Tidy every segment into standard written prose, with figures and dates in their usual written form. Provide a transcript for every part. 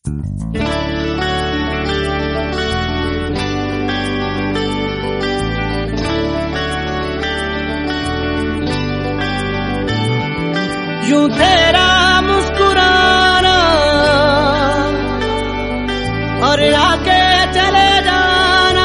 यूं तेरा मुस्कुराना और आके चले जाना,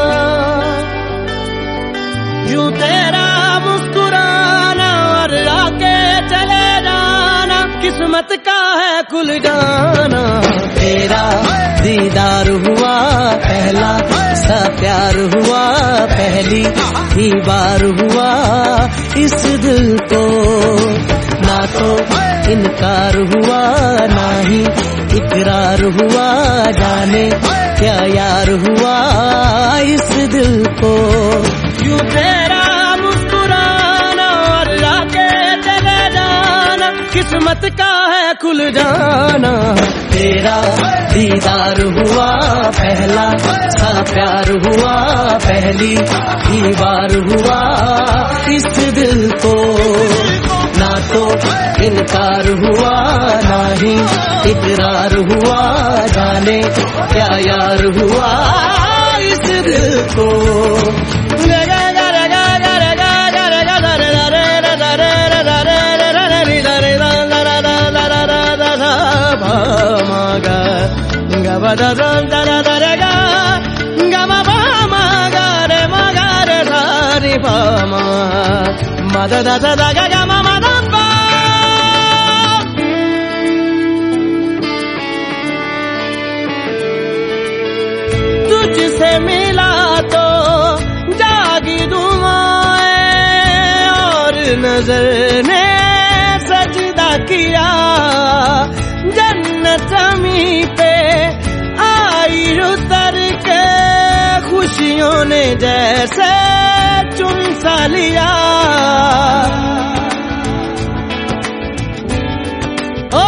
यूं तेरा मुस्कुराना और आके चले जाना, किस्मत का है खुल जाना। तेरा दीदार हुआ पहला सा प्यार हुआ, पहली ही बार हुआ इस दिल को, ना तो इनकार हुआ ना ही इकरार हुआ, जाने क्या यार हुआ इस दिल को। यूं तेरा मुस्कुराना और आके चले जाना, किस्मत का है खुल जाना। तेरा दीदार हुआ पहला सा प्यार हुआ, पहली ही बार हुआ इस दिल को, ना तो इनकार हुआ ना ही इकरार हुआ, जाने क्या यार हुआ इस दिल को। तुझसे मिला तो जागी दुआएं और नजर ने सजदा किया, जन्नत ज़मीं पे आई उतर के खुशियों ने जैसे चुन सा लिया। ओ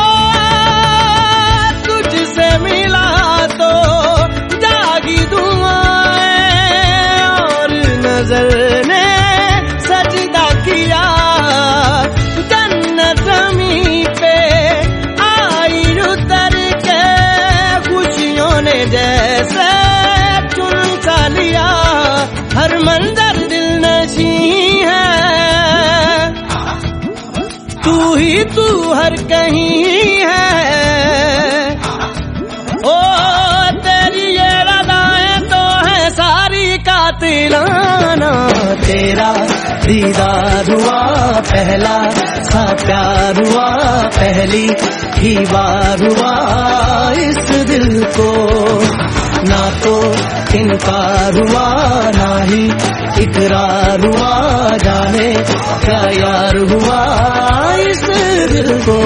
तुझसे मिला तो जागी दुआएं और नजर ने सजदा किया, जन्नत ज़मीं पे आई उतर के खुशियों ने जैसे चुन सा लिया। हर मंजर दिल नशी है, तू हर कहीं है। ओ तेरी ये रदाएं तो है सारी कातिलाना। तेरा दीदार हुआ पहला सा प्यार हुआ, पहली ही बार हुआ इस दिल को, ना तो इनकार हुआ ना ही इकरार हुआ, जाने क्या यार हुआ इस दिल को।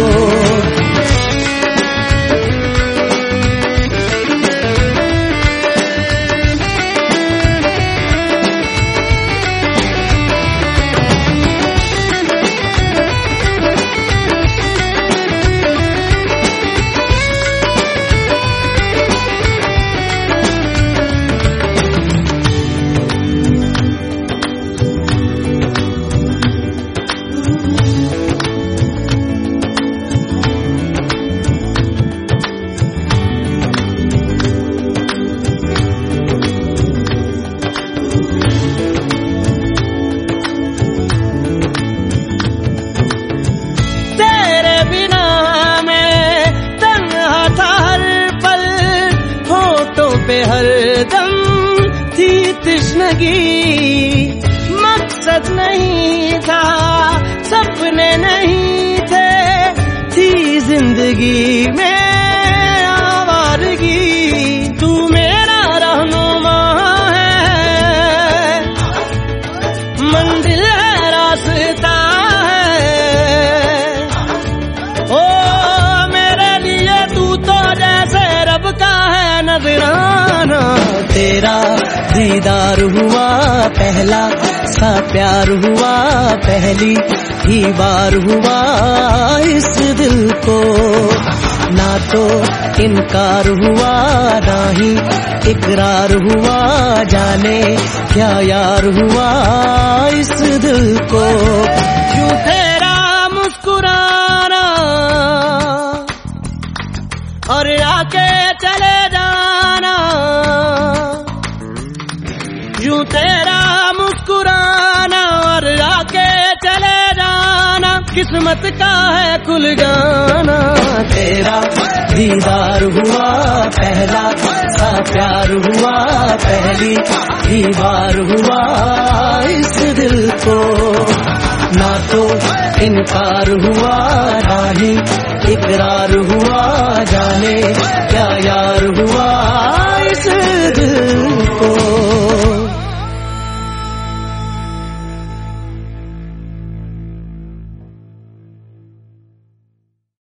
हरदम थी तृष्णगी, मकसद नहीं था सपने नहीं थे, थी जिंदगी में आवारगी। तू मेरा रहनुमा है, मंजिल है रास्ता है। ओ मेरे लिए तू तो जैसे रब का है नजराना। तेरा दीदार हुआ पहला सा प्यार हुआ, पहली ही बार हुआ इस दिल को, ना तो इनकार हुआ ना ही इकरार हुआ, जाने क्या यार हुआ इस दिल को। यूं तेरा मुस्कुराना और आके मुस्कुराना और आके चले जाना, किस्मत का है खुल जाना। तेरा दीदार हुआ पहला सा प्यार हुआ, पहली ही बार हुआ इस दिल को, ना तो इनकार हुआ ना ही इकरार हुआ, जाने क्या यार